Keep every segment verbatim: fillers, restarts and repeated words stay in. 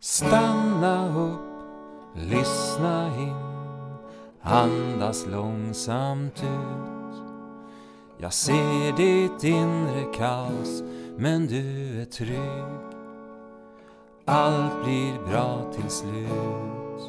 Stanna upp, lyssna in, andas långsamt ut. Jag ser ditt inre kaos, men du är trygg. Allt blir bra till slut.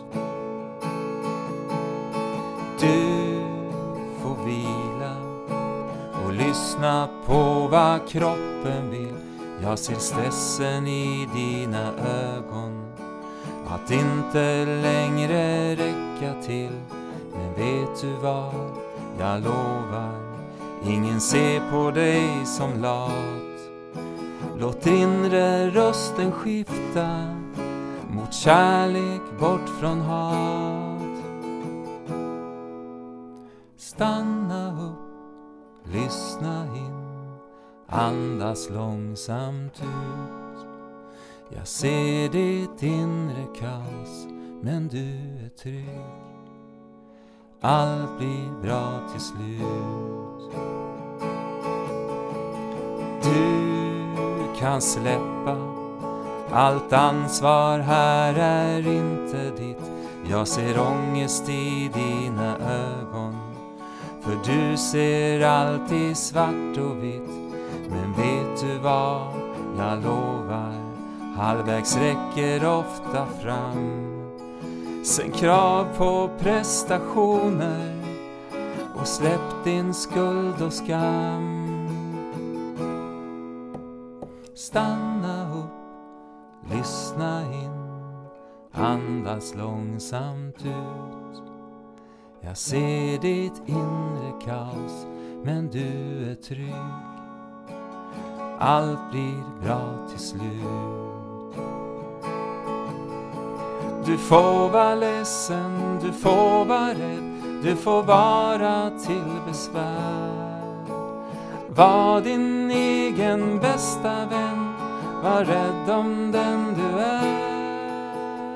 Du får vila och lyssna på vad kroppen vill. Jag ser stressen i dina ögon, att inte längre räcka till. Men vet du vad, jag lovar, ingen ser på dig som lat. Låt inre rösten skifta mot kärlek bort från hat. Stanna upp, lyssna in, andas långsamt ut. Jag ser ditt inre kaos, men du är trygg. Allt blir bra till slut. Du kan släppa allt ansvar, här är inte ditt. Jag ser ångest i dina ögon, för du ser alltid svart och vitt. Men vet du vad, jag lovar, halvvägs räcker ofta fram. Sen krav på prestationer och släpp din skuld och skam. Stanna upp, lyssna in, andas långsamt ut. Jag ser ditt inre kaos, men du är trygg. Allt blir bra till slut. Du får vara ledsen, du får vara rädd, du får vara till besvär. Var din egen bästa vän, var rädd om den du är.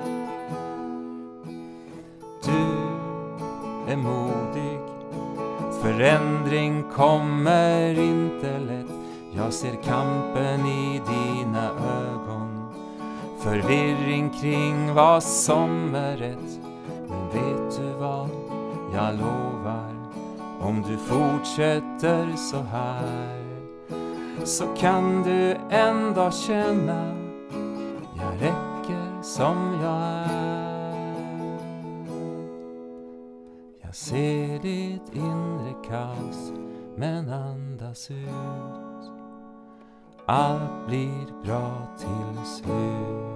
Du är modig, förändring kommer inte lätt. Jag ser kampen i dina ögon, förvirring kring vad som är rätt. Men vet du vad, jag lovar, om du fortsätter så här, så kan du en dag känna, jag räcker som jag är. Jag ser ditt inre kaos, men andas ut. Allt blir bra till slut.